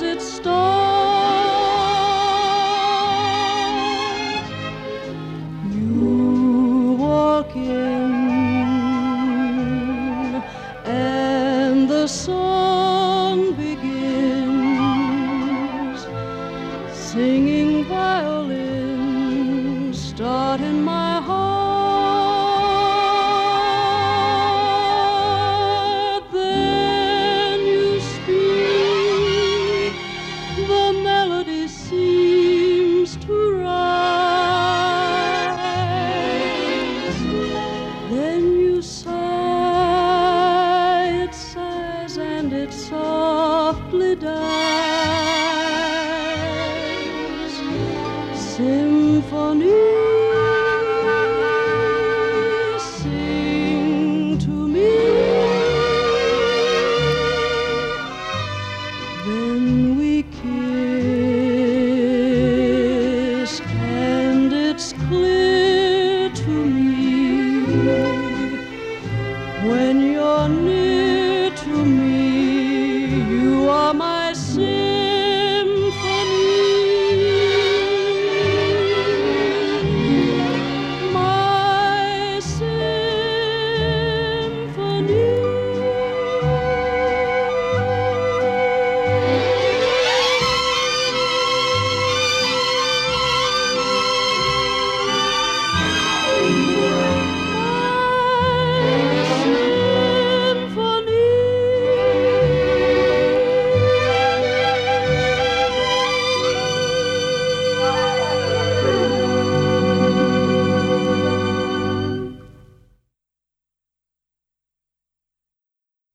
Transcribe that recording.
it starts. You walk in, and the song begins. Singing violins start in my heart. Then you speak, the melody seems to rise. Then you sigh, it sighs and it softly dies. Symphony